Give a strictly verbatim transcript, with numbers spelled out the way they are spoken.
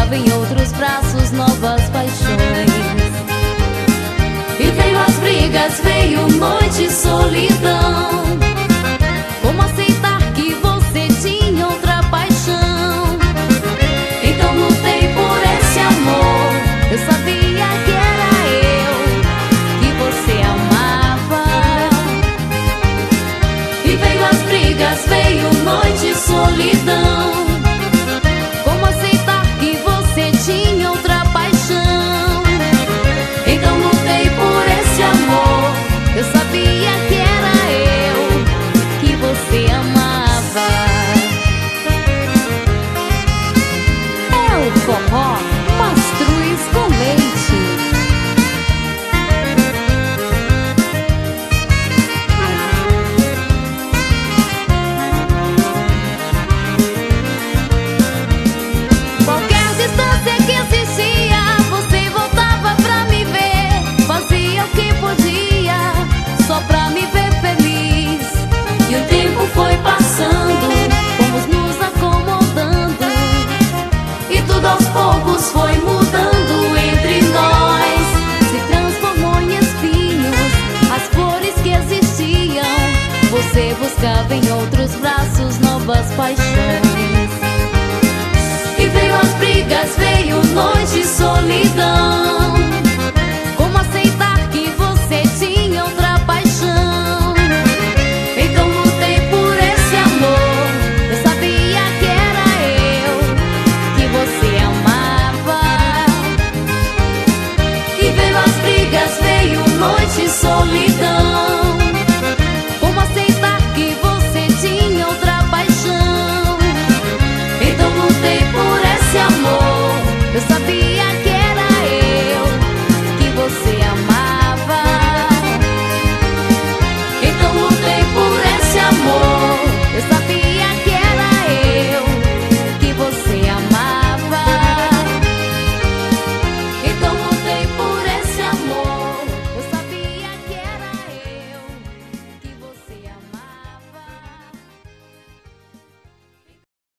buscava em outros braços novas paixões. E veio as brigas, veio noite e solidão. Como aceitar que você tinha outra paixão? Então lutei por esse amor. Eu sabia que era eu que você amava. E veio as brigas, veio noite e solidão. Como aceitar que você tinha outra paixão? Então lutei por esse amor. Eu sabia que era eu que você amava. É o forró Mastruz com Leite. Qualquer distância que existia, você voltava pra me ver. Fazia o que podia só pra me ver feliz. E o tempo foi passando, fomos nos acomodando, e tudo aos poucos foi mudando entre nós. Se transformou em espinhos as flores que existiam. Você buscava em outros braços novas paixões. E veio as brigas, veio noite e solidão.